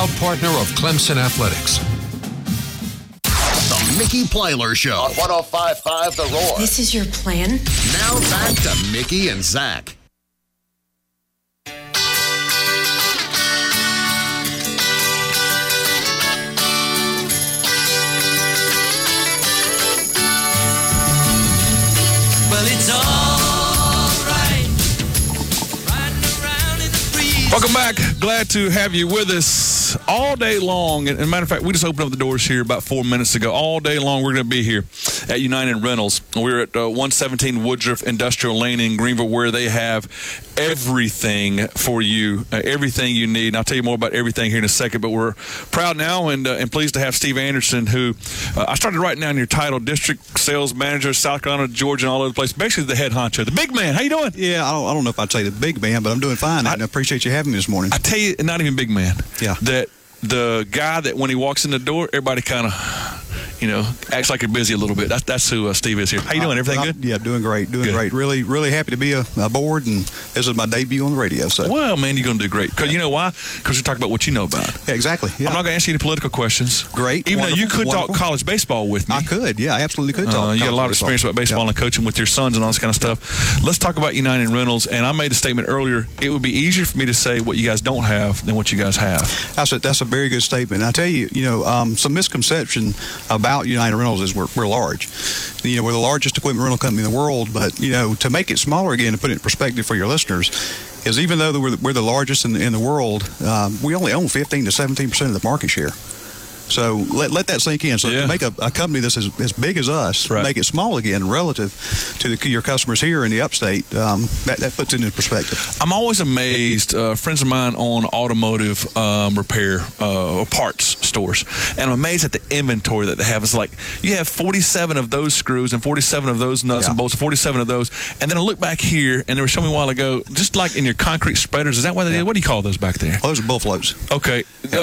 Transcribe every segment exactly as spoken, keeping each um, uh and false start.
proud partner of Clemson Athletics. The Mickey Plyler Show on one oh five point five The Roar. This is your plan? Now back to Mickey and Zach. Well, it's all right. Riding around in the breeze. Welcome back. Glad to have you with us all day long. And, and matter of fact, we just opened up the doors here about four minutes ago. All day long, we're going to be here at United Rentals. We're at uh, one seventeen Woodruff Industrial Lane in Greenville, where they have everything for you, uh, everything you need. And I'll tell you more about everything here in a second. But we're proud now and uh, and pleased to have Steve Anderson, who uh, I started writing down your title, District Sales Manager, South Carolina, Georgia, and all over the place. Basically, the head honcho, the big man. How you doing? Yeah, I don't, I don't know if I'd say the big man, but I'm doing fine. I, I appreciate you having me this morning. I tell you, not even big man. Yeah. That the guy that when he walks in the door, everybody kind of, you know, acts like you're busy a little bit. That's that's who uh, Steve is here. How you doing? Everything uh, good? Yeah, doing great, doing good. great. Really, really happy to be a, aboard, and this is my debut on the radio. So, well, man, you're going to do great. Because you know why? Because you're talking about what you know about. Yeah, exactly. Yeah. I'm not going to ask you any political questions. Great. Even wonderful, though you could wonderful. talk college baseball with me. I could. Yeah, I absolutely could talk. Uh, you got a lot of baseball. experience about baseball yeah. and coaching with your sons and all this kind of stuff. Let's talk about United Rentals. And I made a statement earlier. It would be easier for me to say what you guys don't have than what you guys have. That's a, that's a very good statement. And I tell you, you know, um, some misconception about United Rentals is we're, we're large. You know, we're the largest equipment rental company in the world, but, you know, to make it smaller again, to put it in perspective for your listeners, is even though we're the, we're the largest in the, in the world, um, we only own fifteen to seventeen percent of the market share. So let let that sink in. So yeah. to make a, a company that's as, as big as us, right. make it small again relative to the, your customers here in the upstate, um, that, that puts it into perspective. I'm always amazed. Uh, friends of mine own automotive um, repair uh, or parts stores, and I'm amazed at the inventory that they have. It's like you have forty-seven of those screws and forty-seven of those nuts yeah. and bolts, forty-seven of those, and then I look back here, and they were showing me a while ago, just like in your concrete spreaders. Is that what they yeah. did? What do you call those back there? Well, those are bull floats. Okay.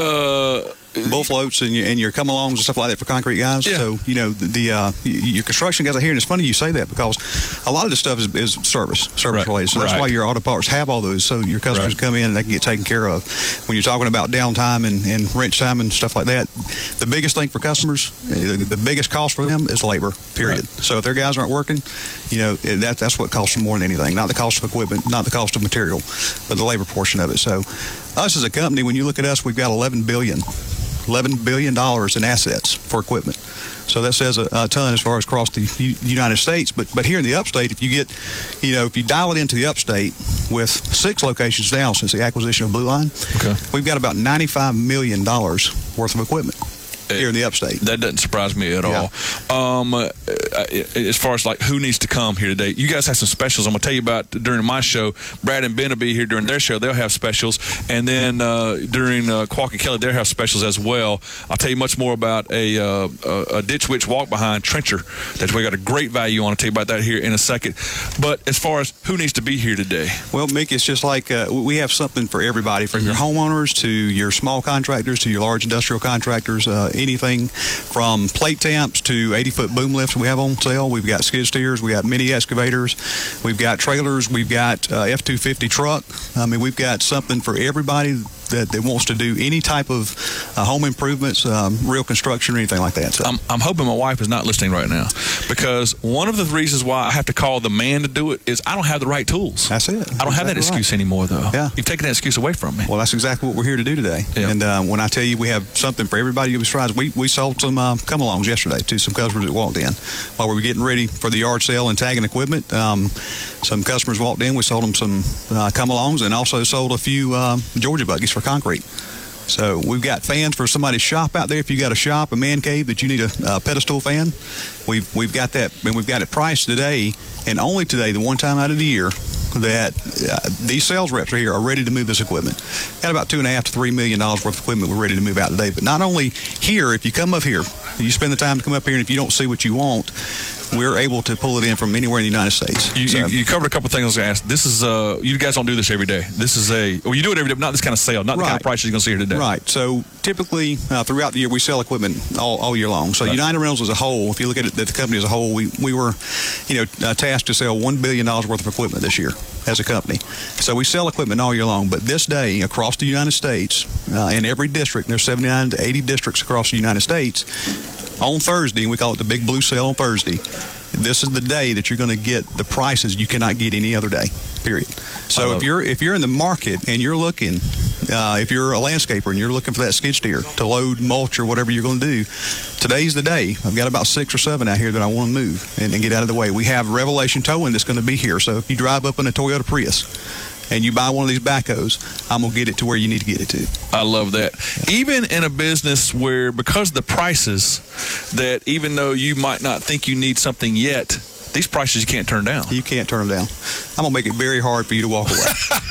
Uh, bull floats and your, and your come-alongs and stuff like that for concrete guys. Yeah. So, you know, the, the uh, your construction guys are here, and it's funny you say that because a lot of this stuff is, is service, service right. related. So that's right. why your auto parts have all those, so your customers right. come in and they can get taken care of. When you're talking about downtime and, and wrench time and stuff like that, the biggest thing for customers, the, the biggest cost for them is labor, period. Right. So if their guys aren't working, you know, that that's what costs them more than anything. Not the cost of equipment, not the cost of material, but the labor portion of it. So us as a company, when you look at us, we've got eleven billion dollars. eleven billion dollars in assets for equipment. So that says a, a ton as far as across the U- United States. But but here in the upstate, if you get, you know, if you dial it into the upstate with six locations now since the acquisition of Blue Line, okay. we've got about ninety-five million dollars worth of equipment here in the upstate. That doesn't surprise me at yeah. all. Um, uh, as far as like who needs to come here today, you guys have some specials. I'm gonna tell you about during my show. Brad and Ben will be here during their show. They'll have specials, and then uh, during uh, Quack and Kelly, they'll have specials as well. I'll tell you much more about a, uh, a, a ditch witch walk behind trencher that we got a great value on. I'll tell you about that here in a second. But as far as who needs to be here today, well, Mick, it's just like uh, we have something for everybody, from mm-hmm. your homeowners to your small contractors to your large industrial contractors. Uh, anything from plate tamps to eighty-foot boom lifts we have on sale. We've got skid steers, we got mini excavators, we've got trailers, we've got uh, F two fifty truck. I mean, we've got something for everybody that, that wants to do any type of uh, home improvements, um, real construction, or anything like that. So I'm, I'm hoping my wife is not listening right now, because one of the reasons why I have to call the man to do it is I don't have the right tools. That's it. That's I don't have that exactly excuse right. anymore, though. Yeah. You've taken that excuse away from me. Well, that's exactly what we're here to do today. Yeah. And uh, when I tell you we have something for everybody, you'll be surprised. We, we sold some uh, come-alongs yesterday to some customers that walked in while we were getting ready for the yard sale and tagging equipment. Um, some customers walked in. We sold them some uh, come-alongs and also sold a few uh, Georgia buggies for concrete. So we've got fans for somebody's shop out there. If you got a shop, a man cave that you need a uh, pedestal fan, we've we've got that, and we've got it priced today, and only today, the one time out of the year that uh, these sales reps are here are ready to move this equipment. Got about two and a half to three million dollars worth of equipment we're ready to move out today. But not only here, if you come up here, you spend the time to come up here, and if you don't see what you want, we're able to pull it in from anywhere in the United States. You, so, you, you covered a couple of things I was going to ask. This is, uh, you guys don't do this every day. This is a, well, you do it every day, but not this kind of sale, not the right. kind of prices you're going to see here today. Right. So typically uh, throughout the year, we sell equipment all, all year long. So right. United Rentals as a whole, if you look at it, the company as a whole, we, we were, you know, uh, tasked to sell one billion dollars worth of equipment this year. as a company. So we sell equipment all year long. But this day, across the United States, uh, in every district, there's seventy-nine to eighty districts across the United States, on Thursday, and we call it the Big Blue Sale on Thursday, this is the day that you're going to get the prices you cannot get any other day, period. So if you're if you're in the market and you're looking, uh, if you're a landscaper and you're looking for that skid steer to load, mulch, or whatever you're going to do, today's the day. I've got about six or seven out here that I want to move and, and get out of the way. We have Revelation Towing that's going to be here. So if you drive up in a Toyota Prius and you buy one of these backhoes, I'm going to get it to where you need to get it to. I love that. Even in a business where, because of the prices, that even though you might not think you need something yet, these prices you can't turn down. You can't turn them down. I'm going to make it very hard for you to walk away.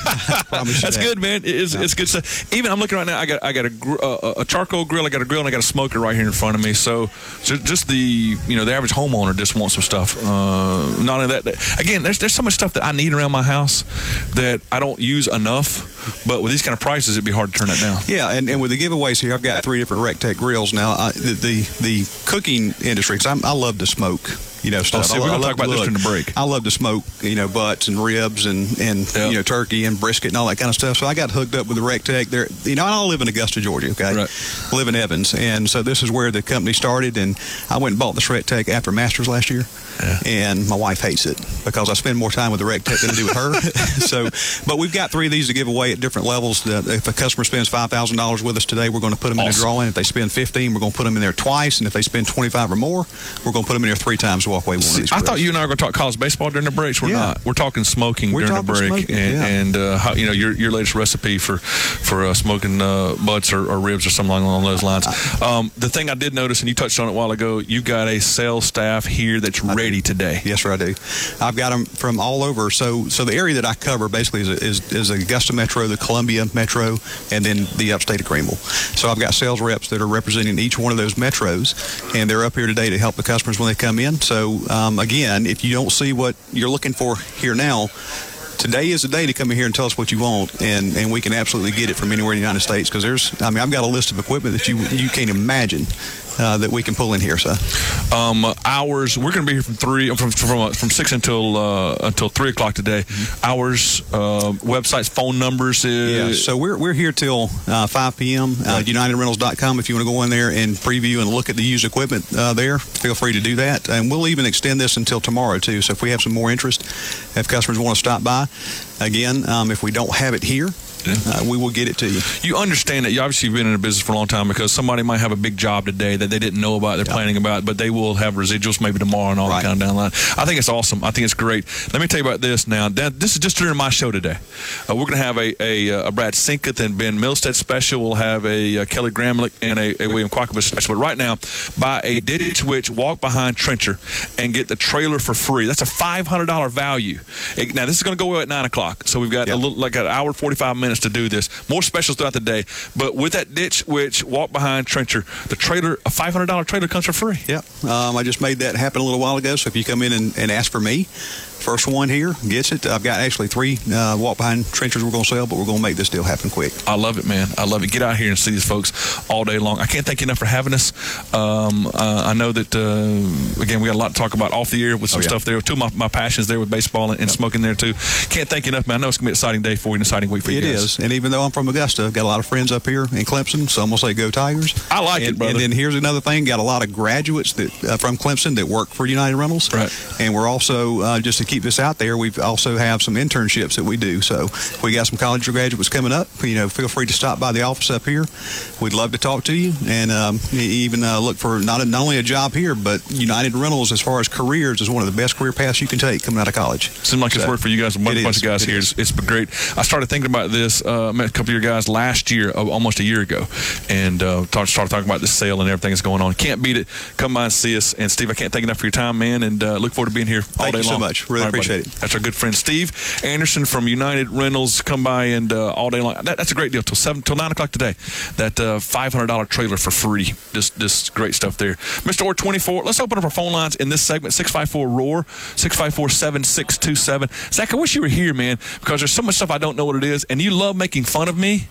I promise you That's that. good, man. It's, Yeah. it's good stuff. Even I'm looking right now, I got I got a, gr- uh, a charcoal grill, I got a grill, and I got a smoker right here in front of me. So, so just the, you know, the average homeowner just wants some stuff. Uh, not only that, that, again, there's there's so much stuff that I need around my house that I don't use enough. But with these kind of prices, it'd be hard to turn that down. Yeah, and, and with the giveaways here, I've got three different RecTech grills now. I, the, the the cooking industry, because I love to smoke, you know, stuff. see, I, we're lo- gonna I talk love about to this look. during the break. I love to smoke, you know, butts and ribs and, and Yep. you know, turkey and brisket and all that kind of stuff. So I got hooked up with the RecTech. There, you know, I don't live in Augusta, Georgia, okay? Right. I live in Evans, and so this is where the company started. And I went and bought this RecTech after Masters last year. Yeah. And my wife hates it because I spend more time with the RecTech than I do with her. So, but we've got three of these to give away at different levels. Uh, if a customer spends five thousand dollars with us today, we're going to put them in a Awesome. drawing. If they spend fifteen, we're going to put them in there twice. And if they spend twenty-five or more, we're going to put them in there three times to walk away with one of these I thought grills. you and I were going to talk college baseball during the breaks. We're Yeah. not. We're talking smoking We're during the talking break, smoking, and, yeah. and uh, how, you know, your your latest recipe for for uh, smoking uh, butts or, or ribs or something along those lines. Um, the thing I did notice, and you touched on it a while ago, you've got a sales staff here that's ready today. Yes, sir, I do. I've got them from all over. So, so the area that I cover basically is is, is Augusta Metro, the Columbia Metro, and then the upstate of Greenville. So I've got sales reps that are representing each one of those metros, and they're up here today to help the customers when they come in. So, um, again, if you don't see what you're looking for here now, today is the day to come in here and tell us what you want, and, and we can absolutely get it from anywhere in the United States. Because there's, I mean, I've got a list of equipment that you you can't imagine uh, that we can pull in here. So, Um, hours. We're going to be here from three, from from, uh, from six until uh, until three o'clock today. Mm-hmm. Hours, uh, websites, phone numbers. Uh, yeah. So we're we're here till uh, five p.m. Uh, United Rentals dot com. If you want to go in there and preview and look at the used equipment uh, there, feel free to do that. And we'll even extend this until tomorrow too. So if we have some more interest, if customers want to stop by, again, um, if we don't have it here, uh, we will get it to you. You understand that you obviously have been in the business for a long time, because somebody might have a big job today that they didn't know about, they're Yeah. planning about, but they will have residuals maybe tomorrow and all Right. that kind of down the line. I think it's awesome. I think it's great. Let me tell you about this now. That, this is just during my show today. Uh, we're going to have a, a, a Brad Sinketh and Ben Milstead special. We'll have a, a Kelly Gramlich and a, a William Quackenbush special. But right now, buy a Ditch Witch walk behind trencher and get the trailer for free. That's a five hundred dollars value. It, now, this is going to go away at nine o'clock, so we've got Yep. a little like an hour, forty-five minutes to do this. More specials throughout the day. But with that Ditch Witch walk behind trencher, the trailer, a five hundred dollars trailer comes for free. Yep. Um, I just made that happen a little while ago. So if you come in and, and ask for me, first one here gets it. I've got actually three uh, walk behind trenchers we're going to sell, but we're going to make this deal happen quick. I love it, man. I love it. Get out here and see these folks all day long. I can't thank you enough for having us. Um, uh, I know that, uh, again, we got a lot to talk about off the air with some Oh, yeah. stuff there. Two of my, my passions there with baseball and, and smoking there, too. Can't thank you enough, man. I know it's going to be an exciting day for you and an exciting week for you It guys. is. And even though I'm from Augusta, I've got a lot of friends up here in Clemson, so I'm going to say go Tigers. I like and, it, brother. And then here's another thing. Got a lot of graduates that uh, from Clemson that work for United Rentals. Right. And we're also, uh, just to keep this out there, we also have some internships that we do. So we got some college graduates coming up. You know, feel free to stop by the office up here. We'd love to talk to you, and um, even uh, look for not, a, not only a job here, but United Rentals, as far as careers, is one of the best career paths you can take coming out of college. Seems like it's So, worked for you guys. A bunch, it bunch is. of guys It here. is. It's, it's been great. I started thinking about this. Uh, I met a couple of your guys last year, uh, almost a year ago, and uh, talk, started talking about this sale and everything that's going on. Can't beat it. Come by and see us. And Steve, I can't thank you enough for your time, man, and uh, look forward to being here all Thank day you so long. much. Really All right, appreciate buddy. it. That's our good friend Steve Anderson from United Rentals. Come by and uh, all day long. That, that's a great deal. Till seven, till nine o'clock today. That uh, five hundred dollars trailer for free. Just, just great stuff there. Mister Orr twenty-four. Let's open up our phone lines in this segment. six five four R O A R, six five four, seven six two seven. Zach, I wish you were here, man, because there's so much stuff I don't know what it is, and you love making fun of me.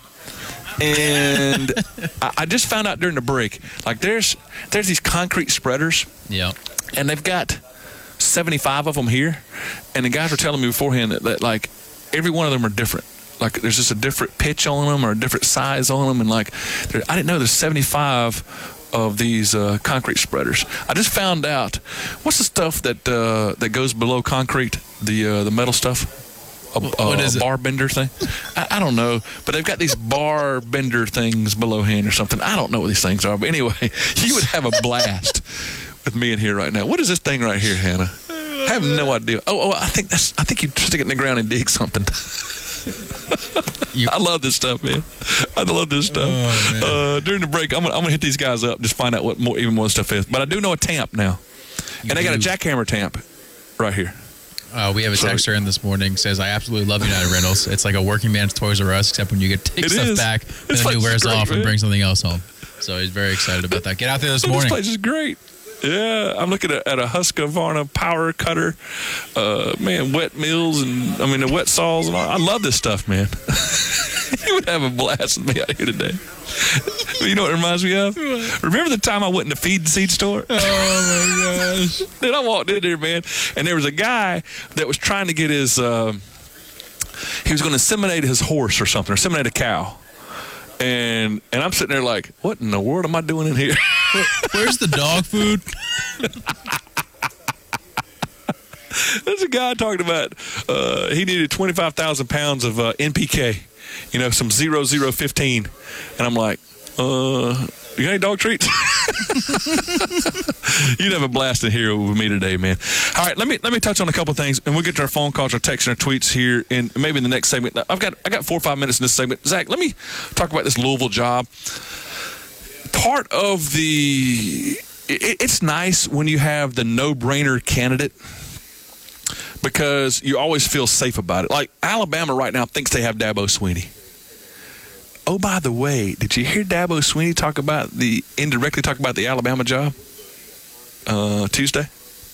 And I, I just found out during the break, like there's there's these concrete spreaders, Yeah. and they've got seventy-five of them here, and the guys were telling me beforehand that, that like every one of them are different. Like there's just a different pitch on them or a different size on them, and like there, I didn't know there's seventy-five of these uh, concrete spreaders. I just found out what's the stuff that uh, that goes below concrete, the uh, the metal stuff. A, what a, is a it? bar bender thing? I, I don't know, but they've got these bar bender things below hand or something. I don't know what these things are, but anyway, you would have a blast with me in here right now. What is this thing right here, Hannah? I have no idea. Oh, oh I think that's. I think you stick it in the ground and dig something. I love this stuff, man. I love this stuff. Oh, uh, during the break, I'm gonna, I'm gonna hit these guys up, just find out what more, even more stuff is. But I do know a tamp now, you and they got a jackhammer tamp right here. Uh, we have a texter in this morning says, I absolutely love United Rentals. It's like a working man's Toys R Us, except when you get to take it stuff is. back, then it it wears great, off man. and bring something else home. So he's very excited about that. Get out there this oh, morning. This place is great. Yeah, I'm looking at, at a Husqvarna power cutter. Uh, man, wet mills and, I mean, the wet saws and all. I love this stuff, man. You would have a blast with me out here today. You know what it reminds me of? Remember the time I went in the feed and seed store? Oh, my gosh. Then I walked in there, man, and there was a guy that was trying to get his, uh, he was going to inseminate his horse or something, or inseminate a cow. And and I'm sitting there like, what in the world am I doing in here? Where's the dog food? There's a guy talking about uh, he needed twenty-five thousand pounds of uh, N P K, you know, some zero zero fifteen. And I'm like, uh, you got any dog treats? You'd have a blast in here with me today, man. All right, let me let me touch on a couple of things, and we'll get to our phone calls, our texts, and our tweets here, and maybe in the next segment. I've got I got four or five minutes in this segment. Zach, let me talk about this Louisville job. Part of the it, it's nice when you have the no-brainer candidate, because you always feel safe about it. Like Alabama right now thinks they have Dabo Swinney. Oh, by the way, did you hear Dabo Swinney talk about the indirectly talk about the Alabama job uh, Tuesday?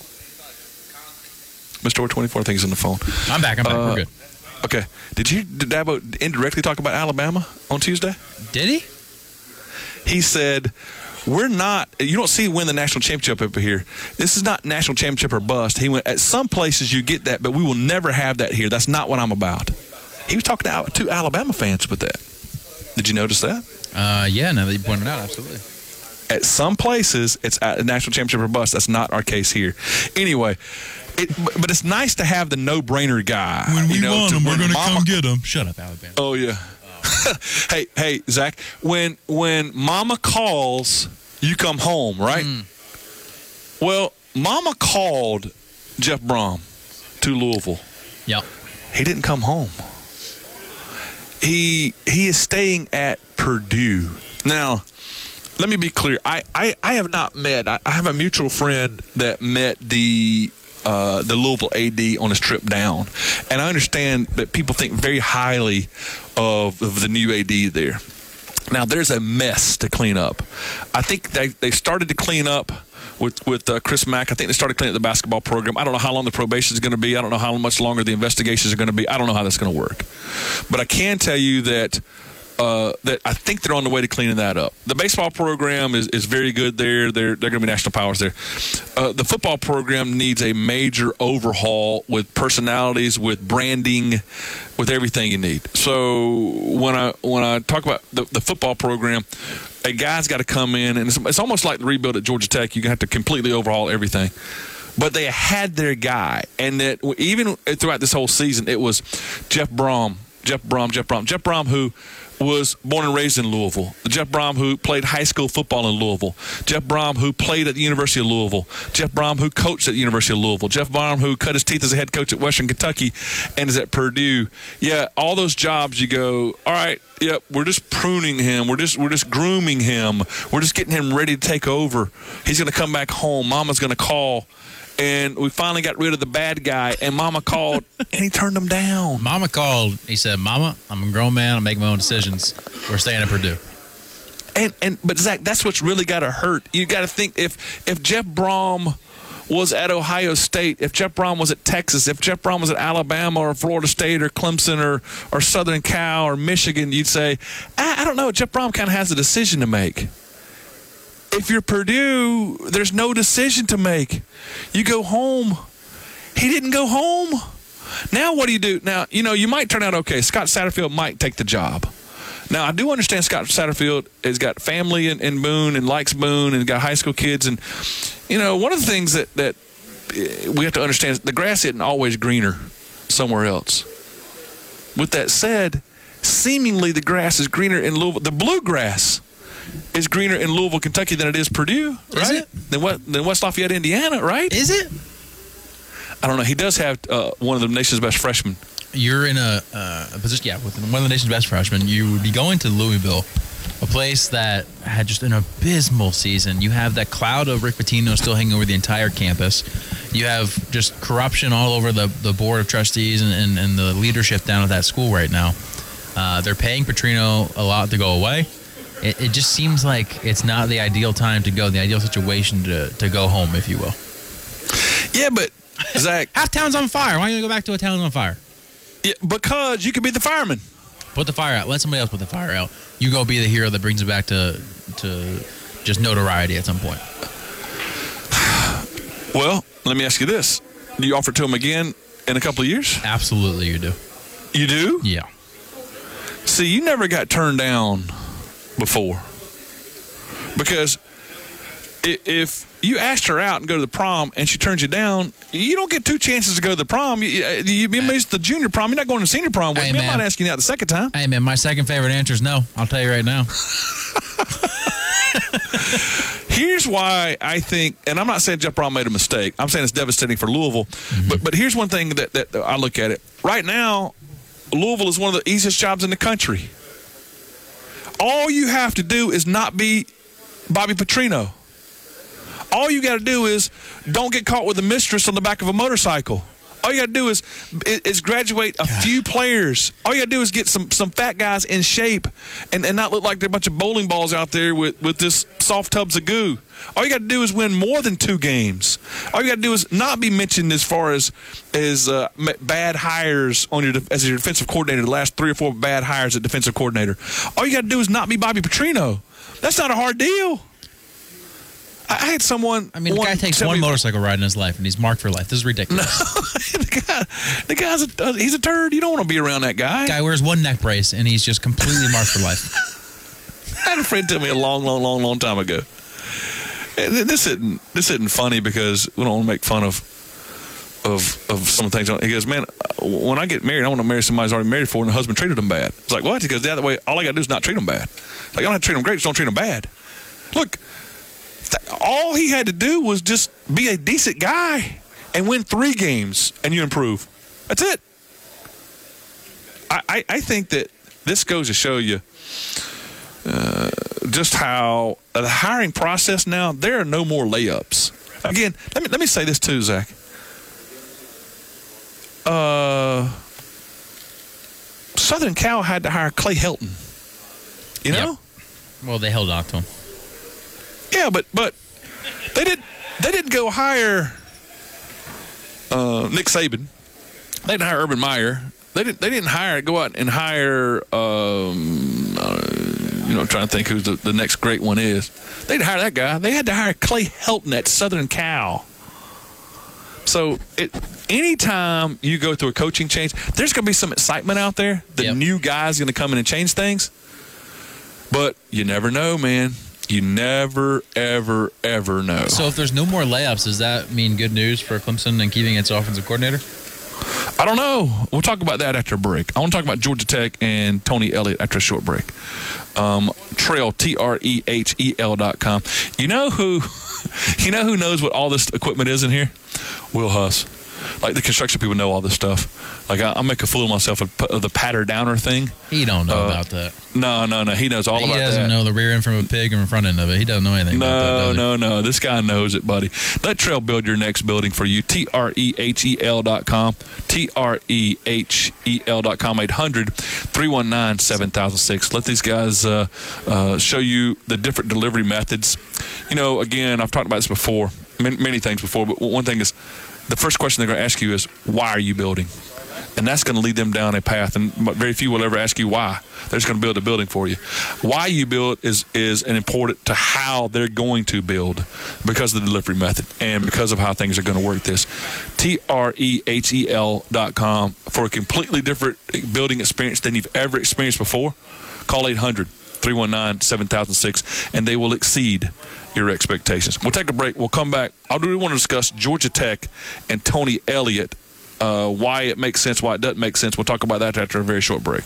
Mister Orr twenty-four, I think he's on the phone. I'm back. I'm back. Uh, We're good. Okay. Did you did Dabo indirectly talk about Alabama on Tuesday? Did he? He said, we're not, you don't see win the national championship over here. This is not national championship or bust. He went, at some places you get that, but we will never have that here. That's not what I'm about. He was talking to, to Alabama fans with that. Did you notice that? Uh, yeah, now that you pointed it out, absolutely. At some places, it's a national championship or bust. That's not our case here. Anyway, it, but it's nice to have the no-brainer guy. When we you know, want to, him, we're when going to Mama- come get him. Shut up, Alabama. Oh, yeah. hey, hey, Zach, when when Mama calls, you come home, right? Mm. Well, Mama called Jeff Brom to Louisville. Yep. He didn't come home. He he is staying at Purdue. Now, let me be clear. I, I, I have not met, I, I have a mutual friend that met the uh, the Louisville A D on his trip down. And I understand that people think very highly of, of the new A D there. Now, there's a mess to clean up. I think they, they started to clean up with, with uh, Chris Mack. I think they started cleaning up the basketball program. I don't know how long the probation is going to be. I don't know how much longer the investigations are going to be. I don't know how that's going to work. But I can tell you that uh, that I think they're on the way to cleaning that up. The baseball program is, is very good there. They're, they're going to be national powers there. Uh, the football program needs a major overhaul with personalities, with branding, with everything you need. So when I when I talk about the, the football program, a guy's got to come in, and it's, it's almost like the rebuild at Georgia Tech. You have to completely overhaul everything. But they had their guy, and that even throughout this whole season, it was Jeff Brom, Jeff Brom, Jeff Brom, Jeff Brom, who was born and raised in Louisville. Jeff Brom, who played high school football in Louisville. Jeff Brom, who played at the University of Louisville. Jeff Brom, who coached at the University of Louisville. Jeff Brom, who cut his teeth as a head coach at Western Kentucky and is at Purdue. Yeah, all those jobs you go, all right, yep, we're just pruning him. We're just we're just grooming him. We're just getting him ready to take over. He's going to come back home. Mama's going to call. And we finally got rid of the bad guy, and Mama called, and he turned him down. Mama called. He said, Mama, I'm a grown man. I make my own decisions. We're staying at Purdue. And and but, Zach, that's what's really got to hurt. You got to think, if if Jeff Brom was at Ohio State, if Jeff Brom was at Texas, if Jeff Brom was at Alabama or Florida State or Clemson or, or Southern Cal or Michigan, you'd say, I, I don't know, Jeff Brom kind of has a decision to make. If you're Purdue, there's no decision to make. You go home He didn't go home. Now what do you do? Now, you know, you might turn out okay. Scott Satterfield might take the job. Now, I do understand Scott Satterfield has got family in, in Boone and likes Boone and got high school kids. And, you know, one of the things that, that we have to understand is the grass isn't always greener somewhere else. With that said, seemingly the grass is greener in Louisville. The bluegrass is greener in Louisville, Kentucky than it is Purdue, right? Is it? Than, what, than West Lafayette, Indiana, right? Is it? I don't know. He does have uh, one of the nation's best freshmen. You're in a, uh, a position, yeah, with one of the nation's best freshmen. You would be going to Louisville, a place that had just an abysmal season. You have that cloud of Rick Pitino still hanging over the entire campus. You have just corruption all over the, the board of trustees and, and, and the leadership down at that school right now. Uh, they're paying Petrino a lot to go away. It, it just seems like it's not the ideal time to go, the ideal situation to, to go home, if you will. Yeah, but, Zach. Half town's on fire. Why don't you go back to a town on fire? Yeah, because you could be the fireman. Put the fire out. Let somebody else put the fire out. You go be the hero that brings it back to to just notoriety at some point. Well, let me ask you this. Do you offer to him again in a couple of years? Absolutely, you do. You do? Yeah. See, you never got turned down before. Because if you asked her out and go to the prom and she turns you down, you don't get two chances to go to the prom. You, you, you missed the junior prom. You're not going to the senior prom with hey, me. man. I'm not asking you out the second time. Hey, man, my second favorite answer is no. I'll tell you right now. Here's why I think, and I'm not saying Jeff Brown made a mistake. I'm saying it's devastating for Louisville. Mm-hmm. But but here's one thing that, that I look at it. Right now, Louisville is one of the easiest jobs in the country. All you have to do is not be Bobby Petrino. All you got to do is don't get caught with a mistress on the back of a motorcycle. All you got to do is is graduate a few players. All you got to do is get some, some fat guys in shape and, and not look like they're a bunch of bowling balls out there with, with this soft tubs of goo. All you got to do is win more than two games. All you got to do is not be mentioned as far as as uh, bad hires on your as your defensive coordinator. The last three or four bad hires at defensive coordinator. All you got to do is not be Bobby Petrino. That's not a hard deal. I had someone. I mean, the guy takes one me, motorcycle ride in his life, and he's marked for life. This is ridiculous. No, the guy, the guy's a, he's a turd. You don't want to be around that guy. Guy wears one neck brace, and he's just completely marked for life. I had a friend tell me a long, long, long, long time ago. And this isn't this isn't funny because we don't want to make fun of of of some things. He goes, man, when I get married, I want to marry somebody who's already married for, and the husband treated them bad. It's like, what? He goes, the other way. All I got to do is not treat them bad. Like, I don't have to treat them great, just don't treat them bad. Look. All he had to do was just be a decent guy and win three games, and you improve. That's it. I, I, I think that this goes to show you uh, just how uh, the hiring process now, there are no more layups. Again, let me let me say this too, Zach. Uh, Southern Cal had to hire Clay Helton. You know? Yep. Well, they held on to him. Yeah, but but they did they didn't go hire uh, Nick Saban. They didn't hire Urban Meyer. They didn't they didn't hire go out and hire um, uh, you know, I'm trying to think who the, the next great one is. They didn't hire that guy. They had to hire Clay Helton at Southern Cal. So it, anytime you go through a coaching change, there's going to be some excitement out there. The yep. new guy's going to come in and change things. But you never know, man. You never, ever, ever know. So if there's no more layups, does that mean good news for Clemson and keeping its offensive coordinator? I don't know. We'll talk about that after a break. I want to talk about Georgia Tech and Tony Elliott after a short break. Um, Trail, T R E H E L dot com. You know who, you know who knows what all this equipment is in here? Will Huss. Like, the construction people know all this stuff. Like, I, I make a fool of myself of, of the patter downer thing. He don't know uh, about that. No, no, no. He knows all he about that. He doesn't know the rear end from a pig and the front end of it. He doesn't know anything no, about that. No, no, no. This guy knows it, buddy. Let Trail build your next building for you. T R E H E L dot com. T R E H E L dot com. eight hundred, three one nine, seven thousand six. Let these guys uh, uh, show you the different delivery methods. You know, again, I've talked about this before, many, many things before, but one thing is, the first question they're going to ask you is, why are you building? And that's going to lead them down a path, and very few will ever ask you why. They're just going to build a building for you. Why you build is is an important to how they're going to build because of the delivery method and because of how things are going to work this. T R E H E L dot com for a completely different building experience than you've ever experienced before. Call eight hundred, three one nine, seven thousand six, and they will exceed your expectations. We'll take a break. We'll come back. I do want to discuss Georgia Tech and Tony Elliott. Uh, why it makes sense, why it doesn't make sense. We'll talk about that after a very short break.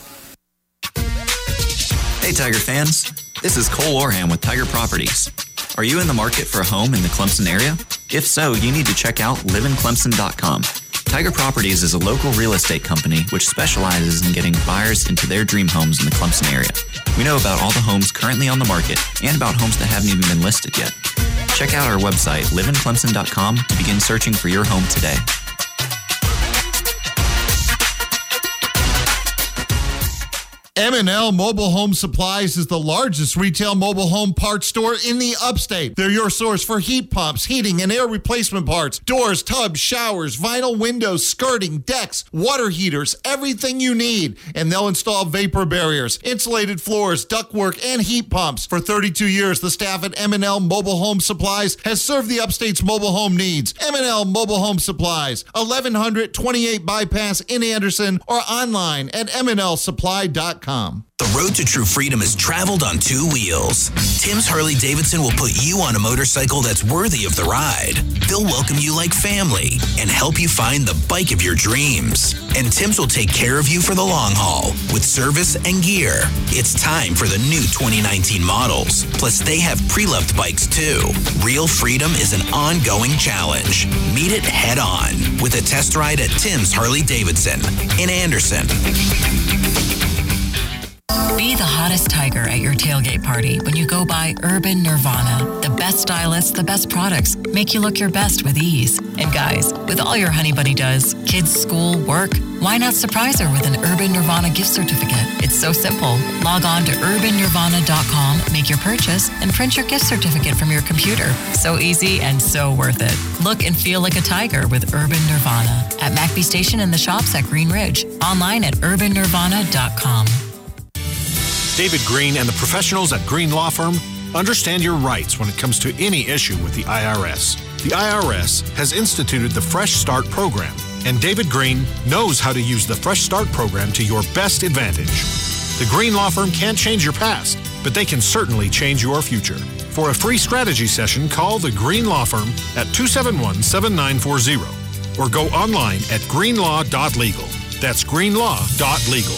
Hey, Tiger fans. This is Cole Orham with Tiger Properties. Are you in the market for a home in the Clemson area? If so, you need to check out live in clemson dot com. Tiger Properties is a local real estate company which specializes in getting buyers into their dream homes in the Clemson area. We know about all the homes currently on the market and about homes that haven't even been listed yet. Check out our website, live in clemson dot com, to begin searching for your home today. M and L Mobile Home Supplies is the largest retail mobile home parts store in the upstate. They're your source for heat pumps, heating, and air replacement parts, doors, tubs, showers, vinyl windows, skirting, decks, water heaters, everything you need. And they'll install vapor barriers, insulated floors, ductwork, and heat pumps. For thirty-two years, the staff at M and L Mobile Home Supplies has served the upstate's mobile home needs. M and L Mobile Home Supplies, eleven hundred twenty-eight Bypass in Anderson, or online at m n l supply dot com. The road to true freedom is traveled on two wheels. Tim's Harley-Davidson will put you on a motorcycle that's worthy of the ride. They'll welcome you like family and help you find the bike of your dreams. And Tim's will take care of you for the long haul with service and gear. It's time for the new twenty nineteen models. Plus, they have pre-loved bikes too. Real freedom is an ongoing challenge. Meet it head on with a test ride at Tim's Harley-Davidson in Anderson. Be the hottest tiger at your tailgate party when you go by Urban Nirvana. The best stylists, the best products make you look your best with ease. And guys, with all your Honey Bunny does, kids, school, work, why not surprise her with an Urban Nirvana gift certificate? It's so simple. Log on to urban nirvana dot com, make your purchase, and print your gift certificate from your computer. So easy and so worth it. Look and feel like a tiger with Urban Nirvana at McBee Station and the shops at Green Ridge. Online at urban nirvana dot com. David Green and the professionals at Green Law Firm understand your rights when it comes to any issue with the I R S. The I R S has instituted the Fresh Start program, and David Green knows how to use the Fresh Start program to your best advantage. The Green Law Firm can't change your past, but they can certainly change your future. For a free strategy session, call the Green Law Firm at two seven one, seven nine four zero or go online at greenlaw dot legal. That's greenlaw dot legal.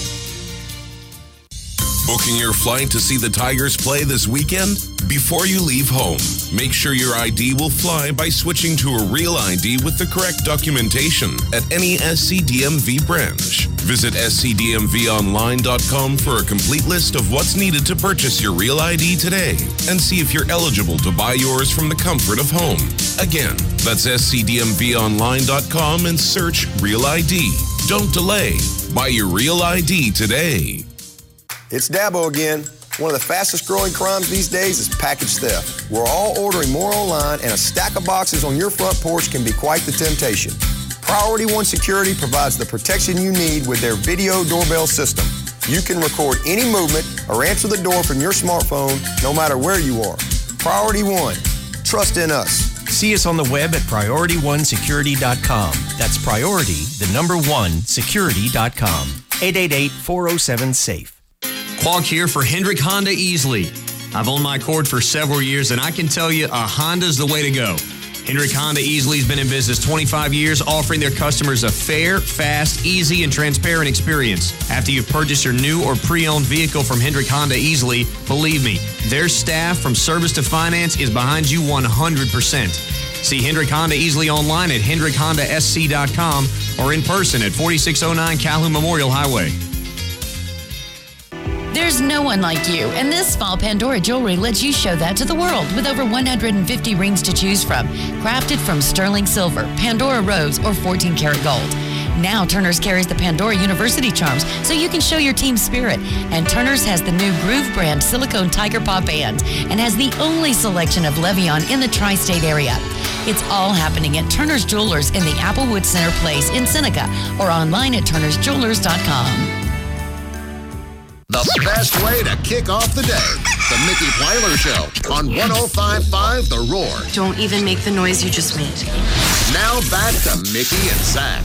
Booking your flight to see the Tigers play this weekend? Before you leave home, make sure your I D will fly by switching to a real I D with the correct documentation at any S C D M V branch. Visit S C D M V online dot com for a complete list of what's needed to purchase your real I D today and see if you're eligible to buy yours from the comfort of home. Again, that's S C D M V online dot com and search Real I D. Don't delay. Buy your real I D today. It's Dabo again. One of the fastest growing crimes these days is package theft. We're all ordering more online, and a stack of boxes on your front porch can be quite the temptation. Priority One Security provides the protection you need with their video doorbell system. You can record any movement or answer the door from your smartphone no matter where you are. Priority One. Trust in us. See us on the web at priority one security dot com. That's priority, the number one, security dot com. eight eight eight, four oh seven, SAFE. Clark here for Hendrick Honda Easley. I've owned my Accord for several years, and I can tell you a Honda's the way to go. Hendrick Honda Easley's been in business twenty-five years, offering their customers a fair, fast, easy, and transparent experience. After you've purchased your new or pre-owned vehicle from Hendrick Honda Easley, believe me, their staff from service to finance is behind you one hundred percent. See Hendrick Honda Easley online at hendrick honda s c dot com or in person at forty-six oh nine Calhoun Memorial Highway. There's no one like you, and this fall Pandora Jewelry lets you show that to the world with over one hundred fifty rings to choose from, crafted from sterling silver, Pandora rose, or fourteen karat gold. Now Turner's carries the Pandora University charms so you can show your team spirit. And Turner's has the new Groove brand silicone Tiger Paw band and has the only selection of Le'Veon in the tri-state area. It's all happening at Turner's Jewelers in the Applewood Center Place in Seneca or online at turners jewelers dot com. The best way to kick off the day. The Mickey Plyler Show on one oh five point five The Roar. Don't even make the noise you just made. Now back to Mickey and Zach.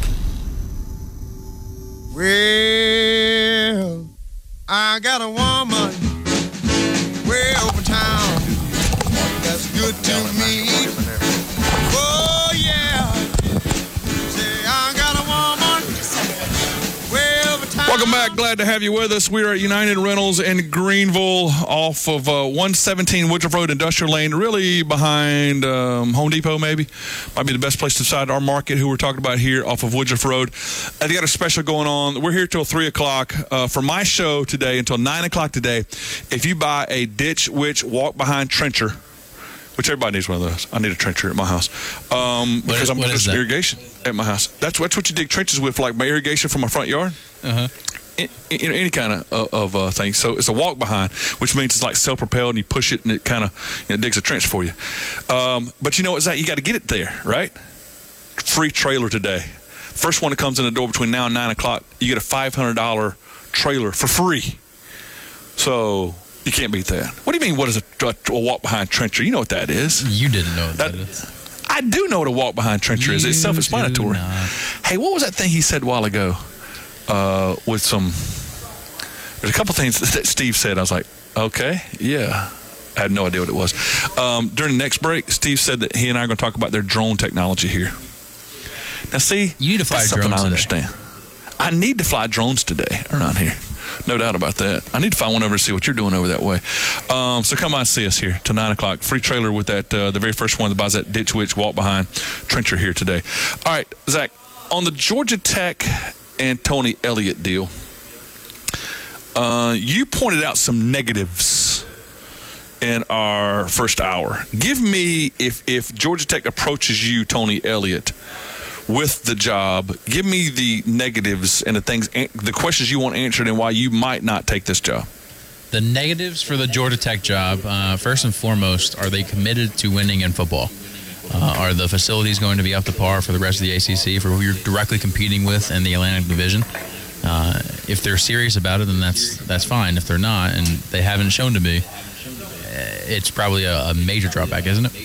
Well, I got a woman way over town that's good to me. Oh, yeah. Say, I got a woman way over town. Welcome back. Glad to have you with us. We are at United Rentals in Greenville off of uh, one seventeen Woodruff Road Industrial Lane, really behind um, Home Depot maybe. Might be the best place to decide our market, who we're talking about here off of Woodruff Road. Uh, they got a special going on. We're here till three o'clock. Uh, for my show today until nine o'clock today, if you buy a Ditch Witch walk-behind trencher, which everybody needs one of those. I need a trencher at my house. Um, because is, I'm going to do that? irrigation at my house. That's, that's what you dig trenches with, like my irrigation from my front yard. Uh-huh. You know, any kind of, of uh, thing. So it's a walk behind, which means it's like self-propelled, and you push it, and it kind of you know, digs a trench for you. Um, but you know what, Zach? You got to get it there, right? Free trailer today. First one that comes in the door between now and nine o'clock, you get a five hundred dollars trailer for free. So you can't beat that. What do you mean, what is a, a, a walk-behind trencher? You know what that is. You didn't know what that, that is. I do know what a walk-behind trencher you is. It's self-explanatory. Hey, what was that thing he said a while ago? Uh, with some, there's a couple things that Steve said. I was like, okay, yeah. I had no idea what it was. Um, during the next break, Steve said that he and I are going to talk about their drone technology here. Now, see, you need to fly that's drones something I today. understand. I need to fly drones today around here. No doubt about that. I need to find one over to see what you're doing over that way. Um, so come on and see us here till nine o'clock. Free trailer with that, uh, the very first one that buys that Ditch Witch walk behind trencher here today. All right, Zach, on the Georgia Tech and Tony Elliott deal, uh, you pointed out some negatives in our first hour. Give me, if if Georgia Tech approaches you, Tony Elliott, with the job, give me the negatives and the things, the questions you want answered, and why you might not take this job. The negatives for the Georgia Tech job, uh, first and foremost, are they committed to winning in football? Uh, are the facilities going to be up to par for the rest of the A C C, for who you're directly competing with in the Atlantic Division? Uh, if they're serious about it, then that's that's fine. If they're not, and they haven't shown to be, it's probably a, a major drawback, isn't it?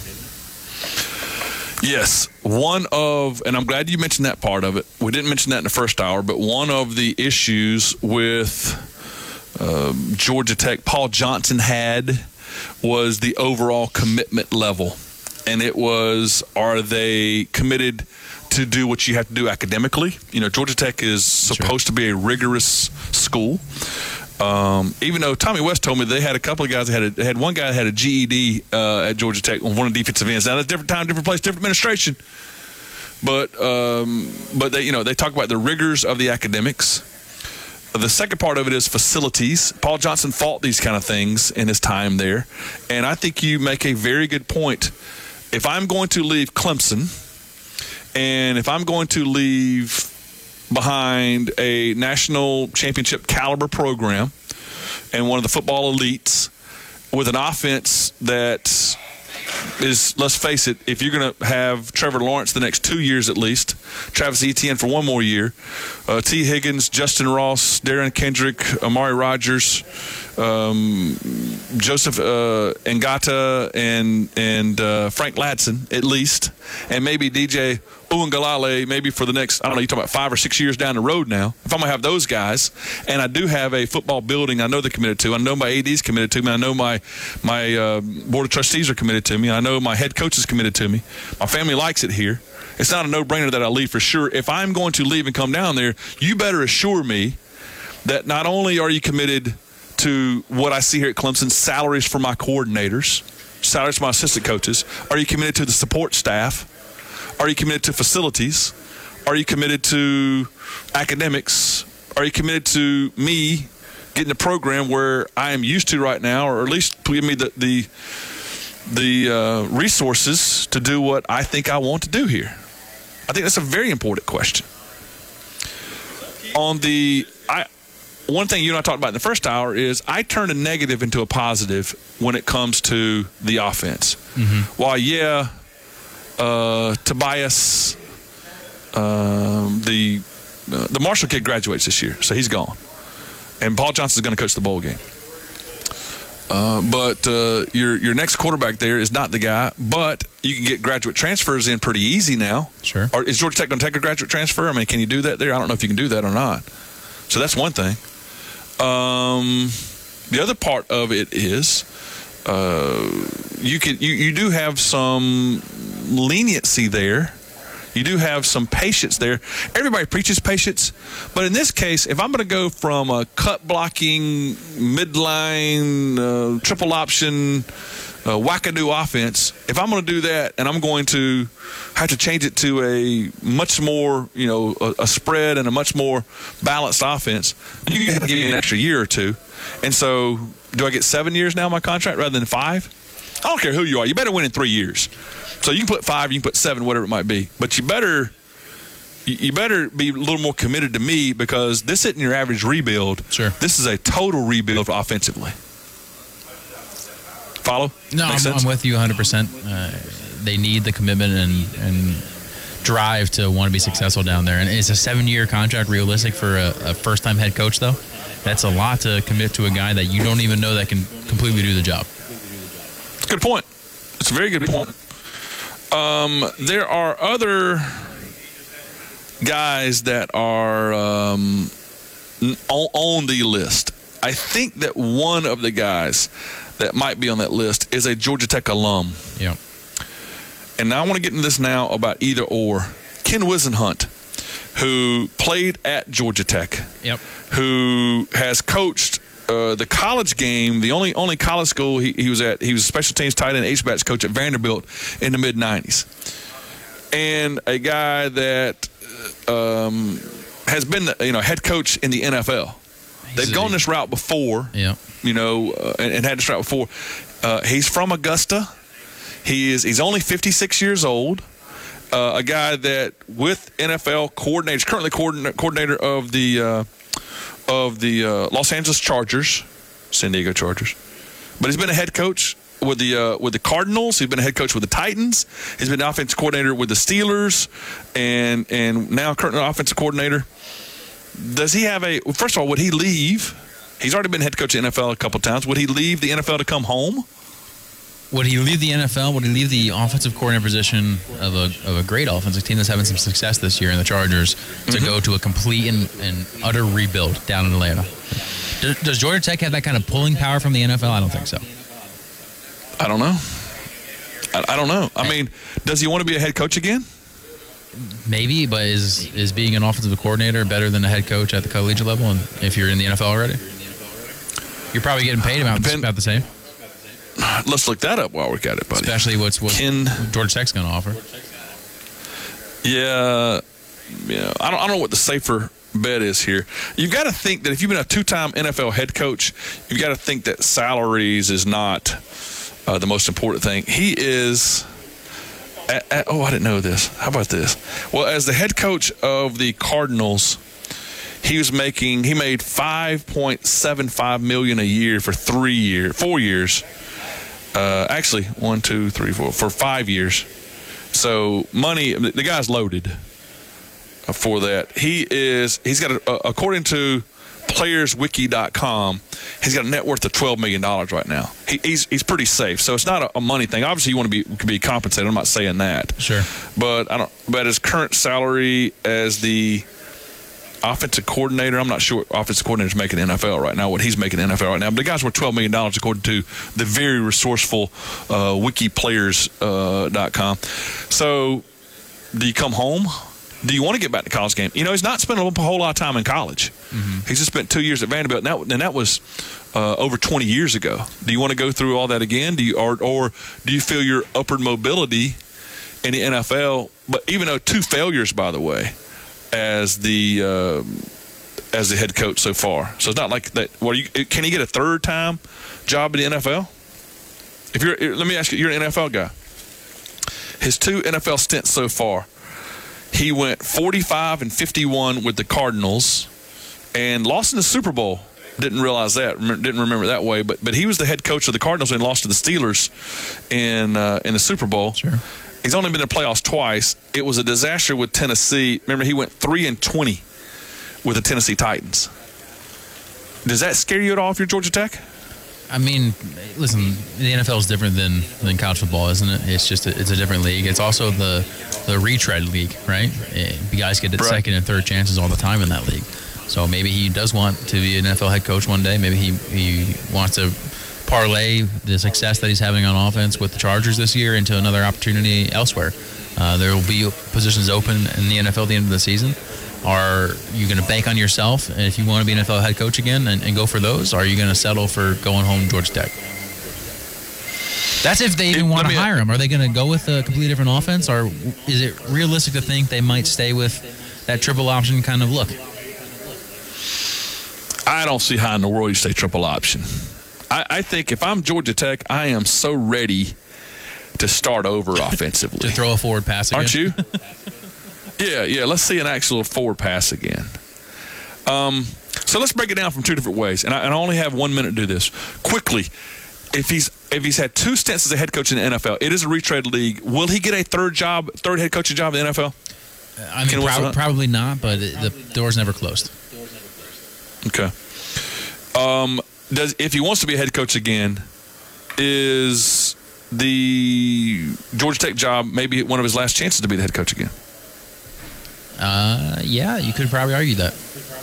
Yes. One of, and I'm glad you mentioned that part of it. We didn't mention that in the first hour, but one of the issues with uh, Georgia Tech, Paul Johnson had, was the overall commitment level. And it was, are they committed to do what you have to do academically? You know, Georgia Tech is supposed sure. to be a rigorous school. Um, even though Tommy West told me they had a couple of guys that had a, they had one guy that had a G E D uh, at Georgia Tech on one of the defensive ends. Now that's different time, different place, different administration. But um, but they you know they talk about the rigors of the academics. The second part of it is facilities. Paul Johnson fought these kind of things in his time there, and I think you make a very good point. If I'm going to leave Clemson, and if I'm going to leave behind a national championship caliber program and one of the football elites with an offense that is, let's face it, if you're going to have Trevor Lawrence the next two years at least, Travis Etienne for one more year, uh, T. Higgins, Justin Ross, Darren Kendrick, Amari Rogers, um, Joseph uh, Ngata, and and uh, Frank Ladson at least, and maybe D J Uiagalelei maybe for the next, I don't know, you're talking about five or six years down the road now. If I'm going to have those guys, and I do have a football building I know they're committed to, I know my A D's committed to me, I know my, my uh, board of trustees are committed to me, I know my head coach is committed to me, my family likes it here. It's not a no-brainer that I leave for sure. If I'm going to leave and come down there, you better assure me that not only are you committed to what I see here at Clemson, salaries for my coordinators, salaries for my assistant coaches, are you committed to the support staff? Are you committed to facilities? Are you committed to academics? Are you committed to me getting a program where I am used to right now, or at least give me the the, the uh, resources to do what I think I want to do here? I think that's a very important question. On the I, one thing you and I talked about in the first hour is I turned a negative into a positive when it comes to the offense. Mm-hmm. While yeah, uh, Tobias, um, the uh, the Marshall kid graduates this year, so he's gone, and Paul Johnson's going to coach the bowl game. Uh, but uh, your your next quarterback there is not the guy, but you can get graduate transfers in pretty easy now. Sure. Or is Georgia Tech going to take a graduate transfer? I mean, can you do that there? I don't know if you can do that or not. So that's one thing. Um, the other part of it is uh, you can you, you do have some leniency there. You do have some patience there. Everybody preaches patience, but in this case, if I'm going to go from a cut blocking, midline, uh, triple option, uh, wackadoo offense, if I'm going to do that and I'm going to have to change it to a much more, you know, a, a spread and a much more balanced offense, you got to give me an extra year or two. And so, do I get seven years now in my contract rather than five? I don't care who you are. You better win in three years. So you can put five, you can put seven, whatever it might be. But you better you better be a little more committed to me because this isn't your average rebuild. Sure. This is a total rebuild offensively. Follow? No, I'm, I'm with you one hundred percent. Uh, they need the commitment and, and drive to want to be successful down there. And is a seven-year contract realistic for a, a first-time head coach, though? That's a lot to commit to a guy that you don't even know that can completely do the job. Good point. It's a very good point. Um, there are other guys that are um, on, on the list. I think that one of the guys that might be on that list is a Georgia Tech alum. Yeah. And now I want to get into this now about either or. Ken Wisenhunt, who played at Georgia Tech. Yep. Who has coached Uh, the college game, the only only college school he, he was at, he was a special teams tight end H-backs coach at Vanderbilt in the mid nineties. And a guy that um, has been, you know, head coach in the N F L. They've gone this route before, yeah. you know, uh, and, and had this route before. Uh, he's from Augusta. He is he's only fifty-six years old. Uh, a guy that with N F L coordinators, currently coordinator, coordinator of the uh, of the uh, Los Angeles Chargers, San Diego Chargers. But he's been a head coach with the uh, with the Cardinals. He's been a head coach with the Titans. He's been an offensive coordinator with the Steelers, and and now currently offensive coordinator. Does he have a? Well, first of all, would he leave? He's already been head coach of the N F L a couple of times. Would he leave the N F L to come home? Would he leave the N F L? Would he leave the offensive coordinator position of a of a great offensive team that's having some success this year in the Chargers to mm-hmm. go to a complete and, and utter rebuild down in Atlanta? Does, does Georgia Tech have that kind of pulling power from the N F L? I don't think so. I don't know. I, I don't know. I mean, does he want to be a head coach again? Maybe, but is is being an offensive coordinator better than a head coach at the collegiate level? And if you're in the N F L already, you're probably getting paid about, Depend- about the same. Let's look that up while we're at it, buddy. Especially what's what Ken, Georgia Tech's going to offer. Yeah, yeah. I don't, I don't know what the safer bet is here. You've got to think that if you've been a two-time N F L head coach, you've got to think that salaries is not uh, the most important thing. He is. At, at, oh, I didn't know this. How about this? Well, as the head coach of the Cardinals, he was making. He made five point seven five million a year for three years, four years. Uh, actually, one, two, three, four, for five years. So money, the guy's loaded for that. He is, he's got, a, according to players wiki dot com, he's got a net worth of twelve million dollars right now. He, he's he's pretty safe. So it's not a, a money thing. Obviously, you want to be be compensated. I'm not saying that. Sure. But I don't. But his current salary as the offensive coordinator, I'm not sure what offensive coordinator's making in the N F L right now, what he's making in the N F L right now. But the guy's worth twelve million dollars according to the very resourceful uh, wiki players dot com. So do you come home? Do you want to get back to college game? You know, he's not spending a whole lot of time in college. Mm-hmm. He's just spent two years at Vanderbilt, and that, and that was uh, over twenty years ago. Do you want to go through all that again? Do you, or, or do you feel your upward mobility in the N F L? But even though two failures, by the way, as the uh, as the head coach so far, so it's not like that. Well, you, can he get a third time job in the N F L? If you're, let me ask you, you're an N F L guy. His two N F L stints so far, he went forty-five and fifty-one with the Cardinals, and lost in the Super Bowl. Didn't realize that. Didn't remember it that way. But but he was the head coach of the Cardinals and lost to the Steelers in uh, in the Super Bowl. Sure. He's only been in the playoffs twice. It was a disaster with Tennessee. Remember, he went three and twenty with the Tennessee Titans. Does that scare you at all if you're Georgia Tech? I mean, listen, the N F L is different than, than college football, isn't it? It's just a, it's a different league. It's also the the retread league, right? You guys get right. second and third chances all the time in that league. So maybe he does want to be an N F L head coach one day. Maybe he, he wants to parlay the success that he's having on offense with the Chargers this year into another opportunity elsewhere. Uh, there will be positions open in the N F L at the end of the season. Are you going to bank on yourself, and if you want to be an N F L head coach again, and, and go for those? Or are you going to settle for going home to Georgia Tech? That's if they even want to hire him. Are they going to go with a completely different offense, or is it realistic to think they might stay with that triple option kind of look? I don't see how in the world you say triple option. I, I think if I'm Georgia Tech, I am so ready to start over offensively. To throw a forward pass again? Aren't you? yeah, yeah. Let's see an actual forward pass again. Um, so let's break it down from two different ways. And I, and I only have one minute to do this. Quickly, if he's if he's had two stints as a head coach in the N F L, it is a retread league. Will he get a third job, third head coaching job in the N F L? I mean, prob- probably not, but it, the door's never closed. Okay. Um, does if he wants to be a head coach again, is the Georgia Tech job maybe one of his last chances to be the head coach again? Uh, yeah, you could probably argue that.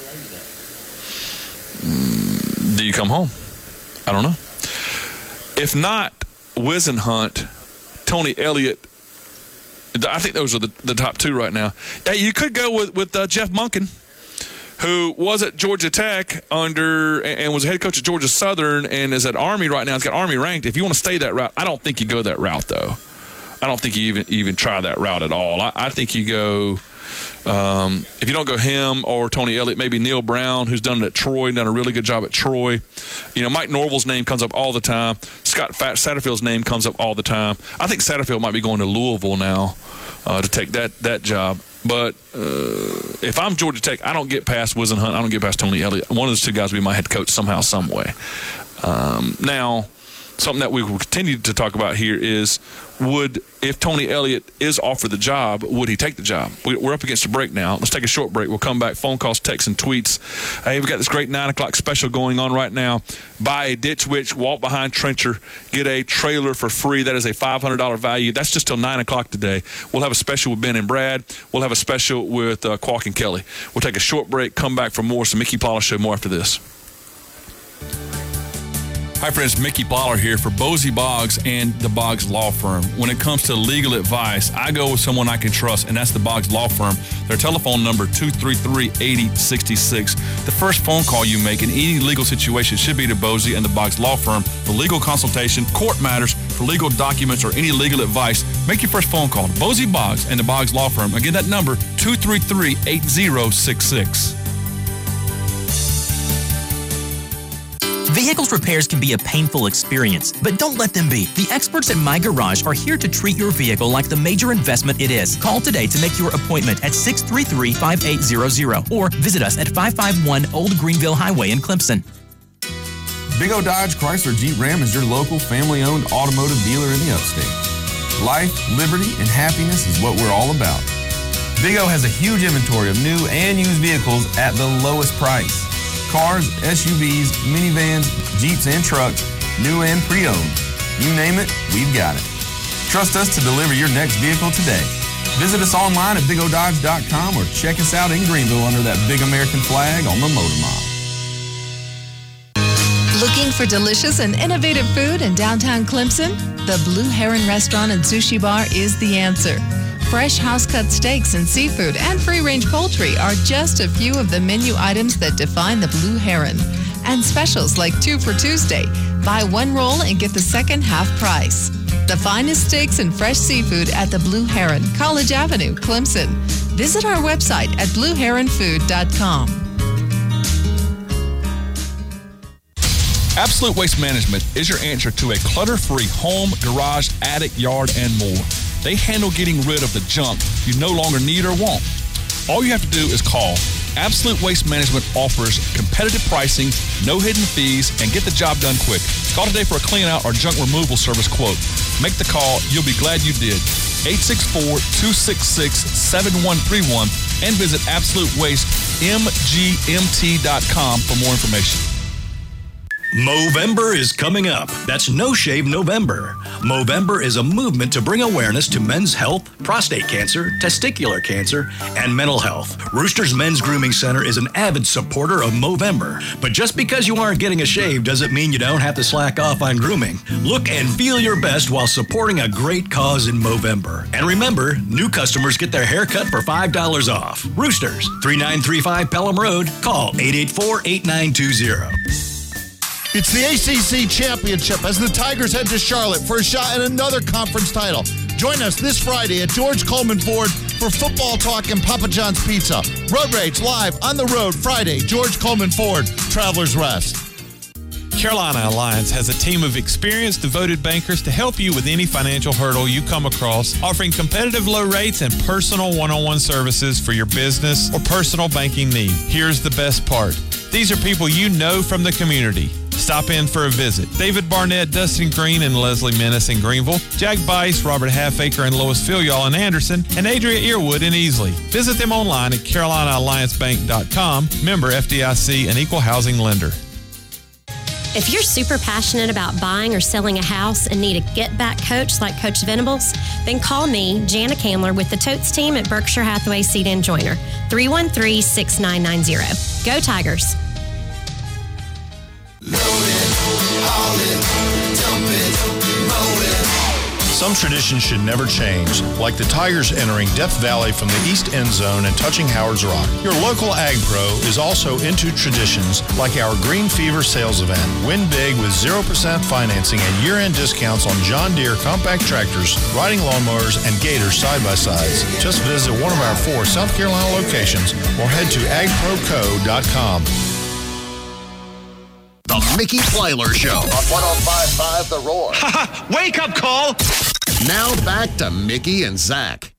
Mm, do you come home? I don't know. If not, Wisenhunt, Tony Elliott, I think those are the, the top two right now. Hey, you could go with, with uh, Jeff Monken, who was at Georgia Tech under and was head coach at Georgia Southern and is at Army right now. He's got Army ranked. If you want to stay that route, I don't think you go that route, though. I don't think you even even try that route at all. I, I think you go, um, if you don't go him or Tony Elliott, maybe Neil Brown, who's done it at Troy, done a really good job at Troy. You know, Mike Norvell's name comes up all the time. Scott Satterfield's name comes up all the time. I think Satterfield might be going to Louisville now uh, to take that, that job. But uh, if I'm Georgia Tech, I don't get past Wisenhunt. I don't get past Tony Elliott. One of those two guys will be my head coach somehow, some way. Um, now, something that we will continue to talk about here is would, if Tony Elliott is offered the job, would he take the job? We, we're up against a break now. Let's take a short break. We'll come back. Phone calls, texts, and tweets. Hey, we've got this great nine o'clock special going on right now. Buy a Ditch Witch, walk behind Trencher, get a trailer for free. That is a five hundred dollars value. That's just till nine o'clock today. We'll have a special with Ben and Brad. We'll have a special with uh, Qualk and Kelly. We'll take a short break, come back for more. So Mickey Plyler Show, more after this. Hi, friends. Mickey Plyler here for Bosie Boggs and the Boggs Law Firm. When it comes to legal advice, I go with someone I can trust, and that's the Boggs Law Firm. Their telephone number, two three three, eight zero six six. The first phone call you make in any legal situation should be to Bosie and the Boggs Law Firm for legal consultation, court matters, for legal documents, or any legal advice. Make your first phone call to Bosie Boggs and the Boggs Law Firm. Again, that number, two three three, eight zero six six. Vehicles repairs can be a painful experience, but don't let them be. The experts at My Garage are here to treat your vehicle like the major investment it is. Call today to make your appointment at six three three, five eight zero zero or visit us at five five one Old Greenville Highway in Clemson. Big O Dodge Chrysler Jeep Ram is your local family-owned automotive dealer in the upstate. Life, liberty, and happiness is what we're all about. Big O has a huge inventory of new and used vehicles at the lowest price. Cars, S U Vs, minivans, Jeeps, and trucks, new and pre-owned. You name it, we've got it. Trust us to deliver your next vehicle today. Visit us online at big o dodge dot com or check us out in Greenville under that big American flag on the Motor Mile. Looking for delicious and innovative food in downtown Clemson? The Blue Heron Restaurant and Sushi Bar is the answer. Fresh house-cut steaks and seafood and free-range poultry are just a few of the menu items that define the Blue Heron. And specials like two for Tuesday. Buy one roll and get the second half price. The finest steaks and fresh seafood at the Blue Heron, College Avenue, Clemson. Visit our website at blue heron food dot com. Absolute Waste Management is your answer to a clutter-free home, garage, attic, yard, and more. They handle getting rid of the junk you no longer need or want. All you have to do is call Absolute Waste Management offers competitive pricing, no hidden fees, and get the job done quick. Call today for a clean-out or junk removal service quote. Make the call. You'll be glad you did. eight six four, two six six, seven one three one and visit absolute waste m g m t dot com for more information. Movember is coming up. That's No Shave November. Movember is a movement to bring awareness to men's health, prostate cancer, testicular cancer, and mental health. Rooster's Men's Grooming Center is an avid supporter of Movember. But just because you aren't getting a shave doesn't mean you don't have to slack off on grooming. Look and feel your best while supporting a great cause in Movember. And remember, new customers get their hair cut for five dollars off. Roosters, thirty-nine thirty-five Pelham Road. Call eight eight four, eight nine two zero. It's the A C C Championship as the Tigers head to Charlotte for a shot at another conference title. Join us this Friday at George Coleman Ford for football talk and Papa John's Pizza. Road Rage live on the road Friday, George Coleman Ford, Travelers Rest. Carolina Alliance has a team of experienced, devoted bankers to help you with any financial hurdle you come across, offering competitive low rates and personal one-on-one services for your business or personal banking need. Here's the best part. These are people you know from the community. Stop in for a visit. David Barnett, Dustin Green, and Leslie Menace in Greenville, Jack Bice, Robert Halfaker, and Lois Filial in Anderson, and Adria Earwood in Easley. Visit them online at carolina alliance bank dot com, member F D I C, an equal housing lender. If you're super passionate about buying or selling a house and need a get-back coach like Coach Venables, then call me, Jana Kamler, with the Totes team at Berkshire Hathaway Seed and Joiner, three one three, six nine nine zero. Go Tigers! Some traditions should never change, like the Tigers entering Death Valley from the east end zone and touching Howard's Rock. Your local Ag Pro is also into traditions like our Green Fever sales event. Win big with zero percent financing and year-end discounts on John Deere compact tractors, riding lawnmowers, and Gators side-by-sides. Just visit one of our four South Carolina locations or head to ag pro co dot com. The Mickey Plyler Show on one oh five point five The Roar. Wake up call. Now back to Mickey and Zach.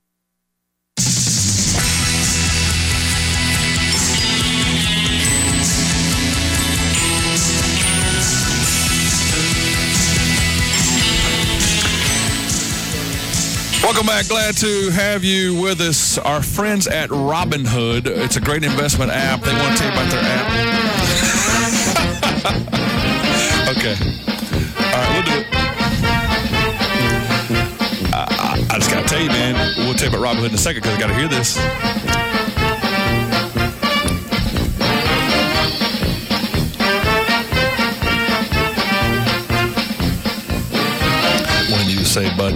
Welcome back. Glad to have you with us. Our friends at Robinhood. It's a great investment app. They want to tell you about their app. Okay. All right, we'll do it. I, I, I just got to tell you, man, we'll tell you about Robinhood in a second because I got to hear this. What did you say, bud?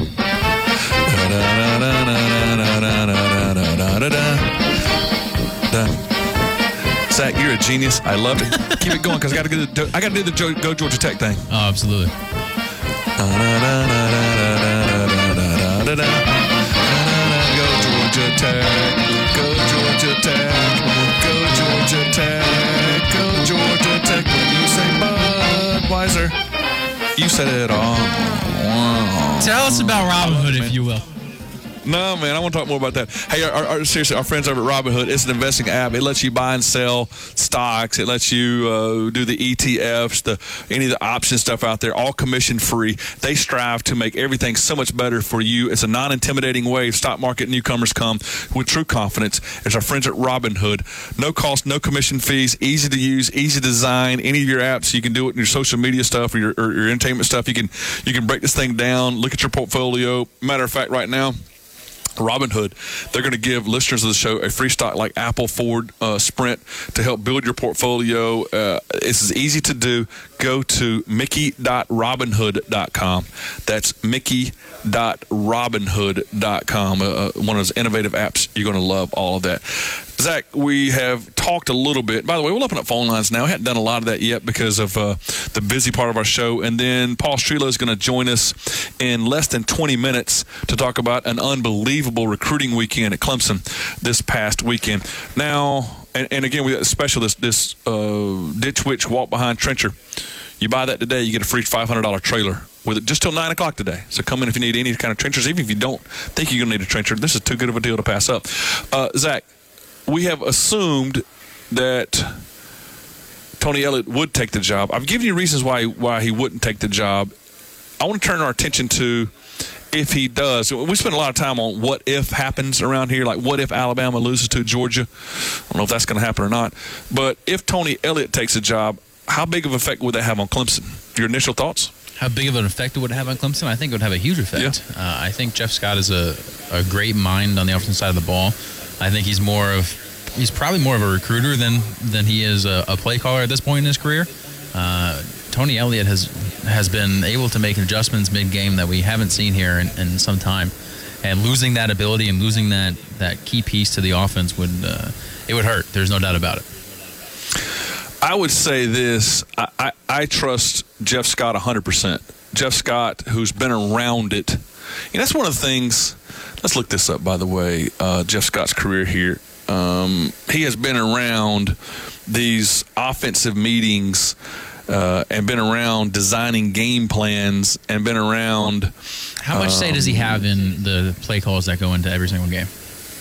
Zach, you're a genius. I love it. Keep it going because I got to do. I got to do the Go Georgia Tech thing. Oh, absolutely. Go Georgia Tech. Go Georgia Tech. Go Georgia Tech. Go Georgia Tech. When you say Budweiser, you said it all. Tell us about Robinhood, if you will. No, man, I want to talk more about that. Hey, our, our, seriously, our friends over at Robinhood, it's an investing app. It lets you buy and sell stocks. It lets you uh, do the E T Fs, the any of the option stuff out there, all commission-free. They strive to make everything so much better for you. It's a non-intimidating way stock market newcomers come with true confidence. It's our friends at Robinhood. No cost, no commission fees, easy to use, easy to design. Any of your apps, you can do it in your social media stuff or your, or your entertainment stuff. You can, you can break this thing down, look at your portfolio. Matter of fact, right now, Robinhood, they're going to give listeners of the show a free stock like Apple, Ford, uh, Sprint to help build your portfolio. Uh, it's as easy to do. Go to mickey dot robinhood dot com. That's mickey dot robinhood dot com. Uh, one of those innovative apps. You're going to love all of that. Zach, we have talked a little bit. By the way, we'll open up phone lines now. We haven't done a lot of that yet because of uh, the busy part of our show. And then Paul Strelo is going to join us in less than twenty minutes to talk about an unbelievable recruiting weekend at Clemson this past weekend. Now, and, and again, we got a special, this, this uh, Ditch Witch Walk Behind Trencher. You buy that today, you get a free five hundred dollars trailer with it just till nine o'clock today. So come in if you need any kind of trenchers. Even if you don't think you're going to need a trencher, this is too good of a deal to pass up. Uh, Zach, we have assumed that Tony Elliott would take the job. I've given you reasons why why he wouldn't take the job. I want to turn our attention to if he does. We spend a lot of time on what if happens around here, like what if Alabama loses to Georgia. I don't know if that's going to happen or not. But if Tony Elliott takes a job, how big of an effect would that have on Clemson? Your initial thoughts? How big of an effect it would have on Clemson? I think it would have a huge effect. Yeah. Uh, I think Jeff Scott is a, a great mind on the offensive side of the ball. I think he's more of he's probably more of a recruiter than than he is a, a play caller at this point in his career. Uh, Tony Elliott has has been able to make adjustments mid-game that we haven't seen here in, in some time, and losing that ability and losing that, that key piece to the offense would uh, it would hurt. There's no doubt about it. I would say this: I, I, I trust Jeff Scott one hundred percent. Jeff Scott, who's been around it, and that's one of the things. Let's look this up, by the way. Uh, Jeff Scott's career here. Um, he has been around these offensive meetings. Uh, and been around designing game plans and been around. How much um, say does he have in the play calls that go into every single game?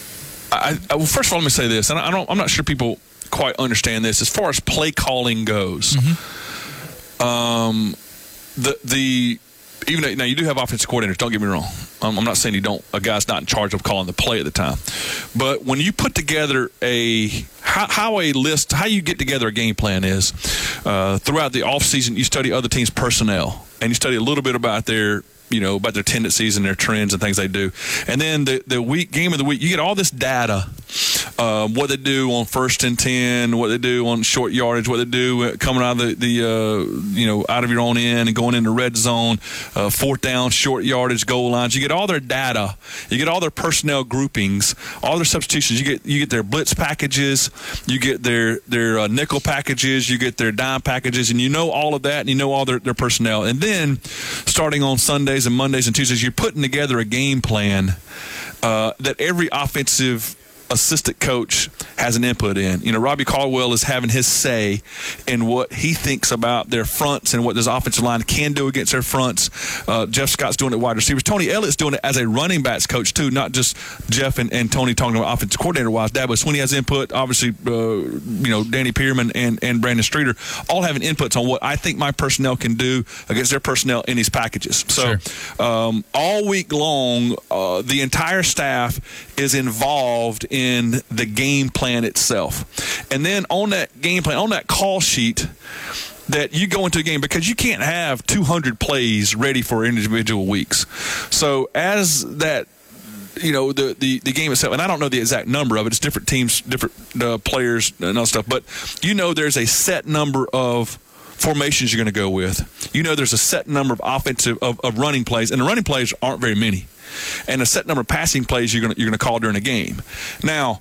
I, I, well, first of all, let me say this, and I don't, I'm not sure people quite understand this. As far as play calling goes, mm-hmm. um, the the even though, now you do have offensive coordinators. Don't get me wrong. Um, I'm not saying you don't. A guy's not in charge of calling the play at the time, but when you put together a how, how a list, how you get together a game plan is uh, throughout the off season. You study other teams' personnel, and you study a little bit about their. You know, about their tendencies and their trends and things they do. And then the, the week game of the week, you get all this data, um, what they do on first and ten, what they do on short yardage, what they do coming out of the, the uh, you know, out of your own end and going into red zone, uh, fourth down, short yardage, goal lines. You get all their data. You get all their personnel groupings, all their substitutions. You get you get their blitz packages. You get their, their uh, nickel packages. You get their dime packages. And you know all of that, and you know all their, their personnel. And then starting on Sunday, and Mondays and Tuesdays, you're putting together a game plan uh, that every offensive assistant coach has an input in. You know, Robbie Caldwell is having his say in what he thinks about their fronts and what this offensive line can do against their fronts. Uh, Jeff Scott's doing it wide receivers. Tony Elliott's doing it as a running backs coach too, not just Jeff and, and Tony talking about offensive coordinator wise. Dabo Swinney has input. Obviously, uh, you know, Danny Pearman and, and Brandon Streeter all having inputs on what I think my personnel can do against their personnel in these packages. So sure. um, all week long, uh, the entire staff is involved in the game plan itself. And then on that game plan, on that call sheet that you go into a game, because you can't have two hundred plays ready for individual weeks. So as that, you know, the, the, the game itself, and I don't know the exact number of it, it's different teams, different uh, players and all stuff, but you know there's a set number of formations you're going to go with. You know there's a set number of offensive, of, of running plays, and the running plays aren't very many. And a set number of passing plays you're going to, you're going to call during a game. Now,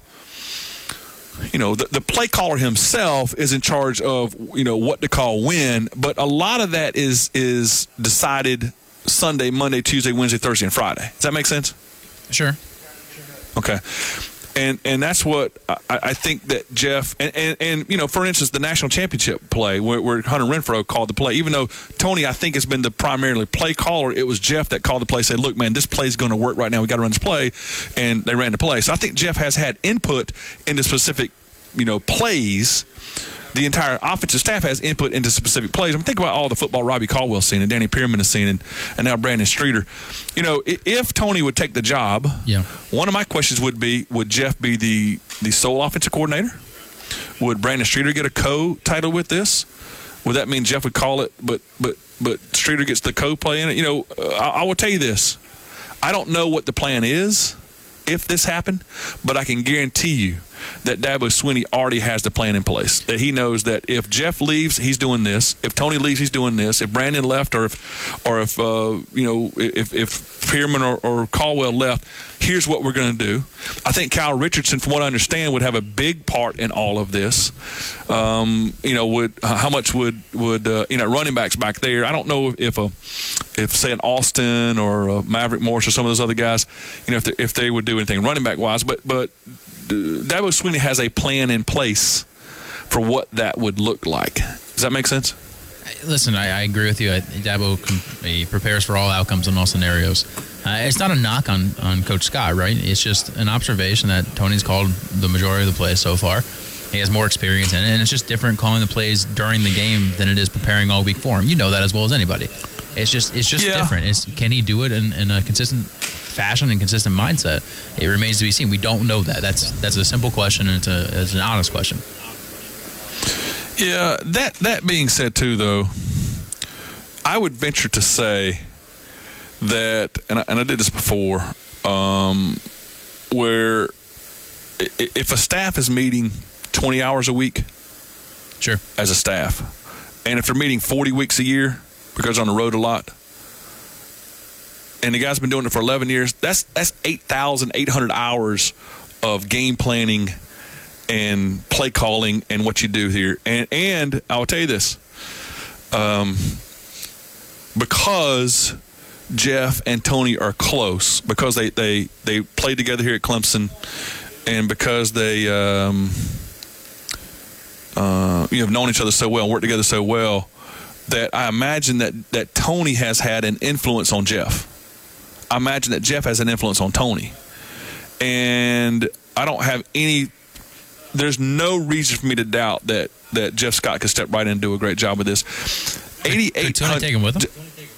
you know, the, the play caller himself is in charge of, you know, what to call when, but a lot of that is is decided Sunday, Monday, Tuesday, Wednesday, Thursday, and Friday. Does that make sense? Sure. Okay. And and that's what I, I think that Jeff and, and, and you know, for instance, the national championship play where, where Hunter Renfrow called the play, even though Tony I think has been the primarily play caller, it was Jeff that called the play, said, look, man, this play is going to work right now, we got to run this play, and they ran the play. So I think Jeff has had input into specific, you know, plays. The entire offensive staff has input into specific plays. I mean, think about all the football Robbie Caldwell's seen and Danny Pearman has seen and, and now Brandon Streeter. You know, if Tony would take the job, yeah. one of my questions would be, would Jeff be the, the sole offensive coordinator? Would Brandon Streeter get a co-title with this? Would that mean Jeff would call it, but but but Streeter gets the co-play in it? You know, uh, I, I will tell you this. I don't know what the plan is if this happened, but I can guarantee you that Dabo Swinney already has the plan in place, that he knows that if Jeff leaves, he's doing this. If Tony leaves, he's doing this. If Brandon left, or if, or if uh, you know, if if Pearman or, or Caldwell left, here's what we're going to do. I think Kyle Richardson, from what I understand, would have a big part in all of this. Um, you know, would uh, how much would would uh, you know running backs back there? I don't know if a if say an Austin or a Maverick Morris or some of those other guys, you know, if they, if they would do anything running back wise, but but. Dabo Swinney has a plan in place for what that would look like. Does that make sense? Listen, I, I agree with you. I, Dabo can, he prepares for all outcomes in all scenarios. Uh, it's not a knock on, on Coach Scott, right? It's just an observation that Tony's called the majority of the plays so far. He has more experience, and, and it's just different calling the plays during the game than it is preparing all week for him. You know that as well as anybody. It's just it's just Yeah. different. It's, can he do it in, in a consistent fashion and consistent mindset? It remains to be seen. We don't know that. That's that's a simple question, and it's, a, it's an honest question. Yeah, that that being said, too, though, I would venture to say that, and I, and I did this before, um, where i- if a staff is meeting twenty hours a week, sure, as a staff, and if they're meeting forty weeks a year because they're on the road a lot, and the guy's been doing it for eleven years, that's that's eight thousand eight hundred hours of game planning and play calling and what you do here. And and I will tell you this, um, because Jeff and Tony are close, because they, they, they played together here at Clemson, and because they um, uh, you have known each other so well and worked together so well, that I imagine that, that Tony has had an influence on Jeff. I imagine that Jeff has an influence on Tony. And I don't have any – there's no reason for me to doubt that, that Jeff Scott could step right in and do a great job with this. eighty-eight Could Tony take him with him?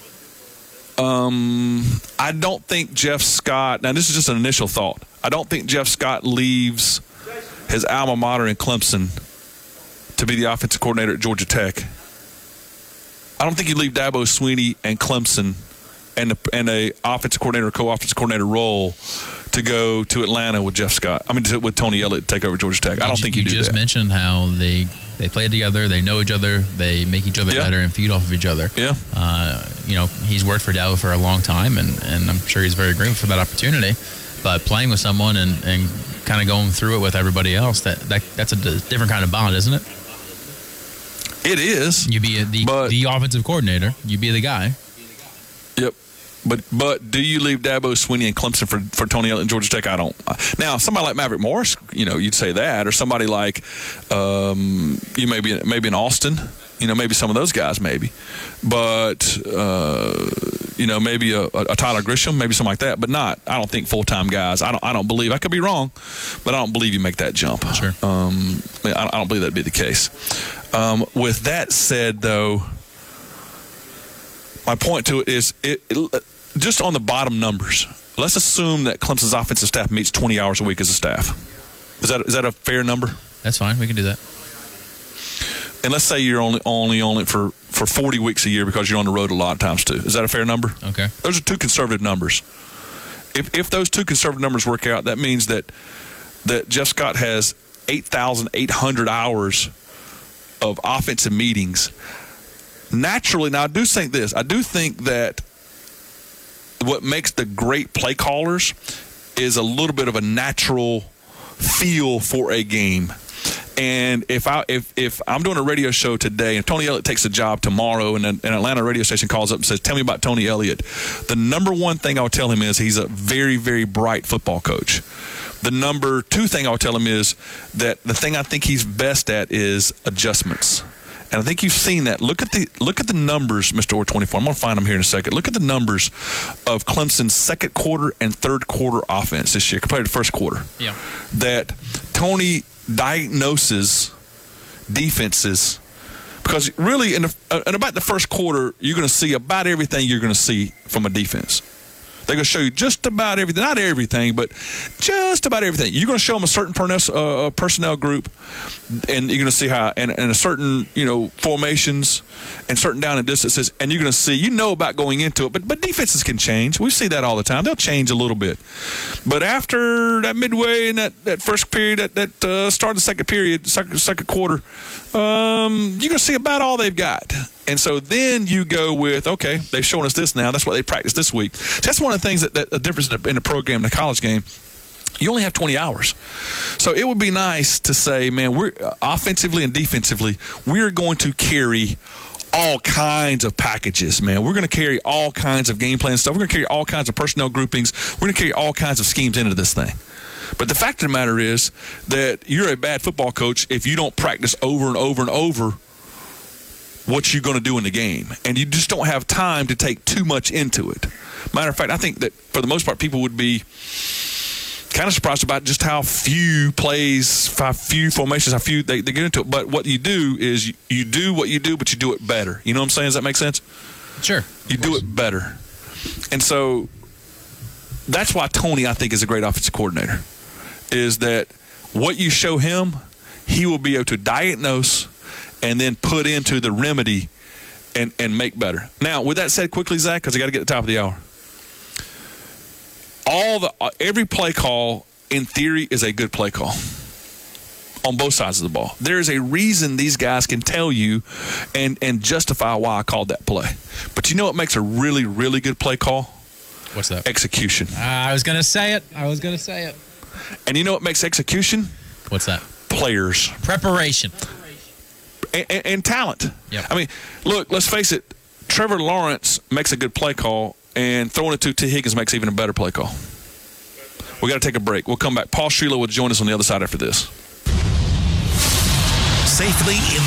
Um, I don't think Jeff Scott – now, this is just an initial thought. I don't think Jeff Scott leaves his alma mater in Clemson to be the offensive coordinator at Georgia Tech. I don't think you leave Dabo Swinney and Clemson and a, and a offensive coordinator, co-offensive coordinator role to go to Atlanta with Jeff Scott. I mean, to, with Tony Elliott to take over Georgia Tech. I don't you, think you, you do just that. mentioned how they they play together, they know each other, they make each other Yeah. better and feed off of each other. Yeah. Uh, you know, he's worked for Dabo for a long time, and, and I'm sure he's very grateful for that opportunity. But playing with someone and, and kind of going through it with everybody else, that, that that's a d- different kind of bond, isn't it? It is. You be a, the the offensive coordinator. You be the guy. Yep. But but do you leave Dabo Swinney and Clemson for, for Tony Elliott and Georgia Tech? I don't. Now, somebody like Maverick Morris, you know, you'd say that, or somebody like um, you maybe maybe in Austin, you know, maybe some of those guys, maybe. But uh, you know, maybe a, a Tyler Grisham, maybe something like that. But not. I don't think full time guys. I don't. I don't believe. I could be wrong, but I don't believe you make that jump. Sure. Um, I, I don't believe that'd be the case. Um, with that said, though, my point to it is it, it, just on the bottom numbers. Let's assume that Clemson's offensive staff meets twenty hours a week as a staff. Is that is that a fair number? That's fine. We can do that. And let's say you're only only on it for, for forty weeks a year because you're on the road a lot of times too. Is that a fair number? Okay. Those are two conservative numbers. If if those two conservative numbers work out, that means that that Jeff Scott has eight thousand eight hundred hours of offensive meetings. Naturally, now I do think this. I do think that what makes the great play callers is a little bit of a natural feel for a game. And if I if if I'm doing a radio show today and Tony Elliott takes a job tomorrow and an, an Atlanta radio station calls up and says, "Tell me about Tony Elliott," the number one thing I'll tell him is he's a very, very bright football coach. The number two thing I'll tell him is that the thing I think he's best at is adjustments. And I think you've seen that. Look at the look at the numbers, Mister Orr twenty-four. I'm going to find them here in a second. Look at the numbers of Clemson's second quarter and third quarter offense this year compared to first quarter. Yeah. That Tony diagnoses defenses because really in, the, uh, in about the first quarter, you're going to see about everything you're going to see from a defense. They're going to show you just about everything, not everything, but just about everything. You're going to show them a certain pernes- uh, personnel group, and you're going to see how, and, and a certain, you know, formations and certain down and distances, and you're going to see, you know about going into it, but but defenses can change. We see that all the time. They'll change a little bit. But after that midway in that, that first period, that, that uh, start of the second period, second, second quarter, um, you're going to see about all they've got. And so then you go with, okay, they've shown us this now. That's what they practiced this week. So that's one of the things that, that the difference in the, in the program, in the college game, you only have twenty hours. So it would be nice to say, man, we're uh, offensively and defensively, we're going to carry all kinds of packages, man. We're going to carry all kinds of game plan stuff. We're going to carry all kinds of personnel groupings. We're going to carry all kinds of schemes into this thing. But the fact of the matter is that you're a bad football coach if you don't practice over and over and over what you're going to do in the game. And you just don't have time to take too much into it. Matter of fact, I think that for the most part, people would be kind of surprised about just how few plays, how few formations, how few they, they get into it. But what you do is you, you do what you do, but you do it better. You know what I'm saying? Does that make sense? Sure. You do it better. And so that's why Tony, I think, is a great offensive coordinator, is that what you show him, he will be able to diagnose and then put into the remedy and, and make better. Now, with that said, quickly, Zach, because I got to get to the top of the hour. All the every play call, in theory, is a good play call on both sides of the ball. There is a reason these guys can tell you and, and justify why I called that play. But you know what makes a really, really good play call? What's that? Execution. Uh, I was going to say it. I was going to say it. And you know what makes execution? What's that? Players. Preparation. And, and, and talent. Yep. I mean, look, let's face it. Trevor Lawrence makes a good play call, and throwing it to T. Higgins makes even a better play call. We got to take a break. We'll come back. Paul Strelow will join us on the other side after this. Safely in